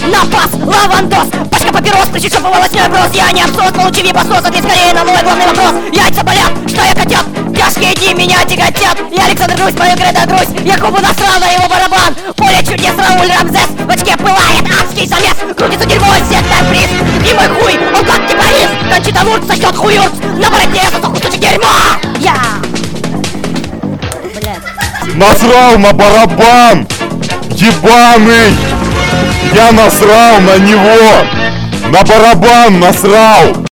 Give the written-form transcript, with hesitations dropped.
напас, лавандос, пачка папирос, причем чтобы волосной брос. Я не абсос, получи випосос, ответ скорее на мой главный вопрос. Яйца болят, что я котят, тяжкие дни меня тяготят. Я Александр Грусь, мою кредо Грусь, я Кубу насрал на его барабан. Поле чудес, Рауль Рамзес, в очке пылает адский замес. Крутится дерьмо, сектор приз, и мой хуй, он как кипарис. Кончита Вурц сочтет хуюрц, на бороде сосок кусочек дерьма. Я... Насрал на барабан! Ебаный! Я насрал на него! На барабан насрал!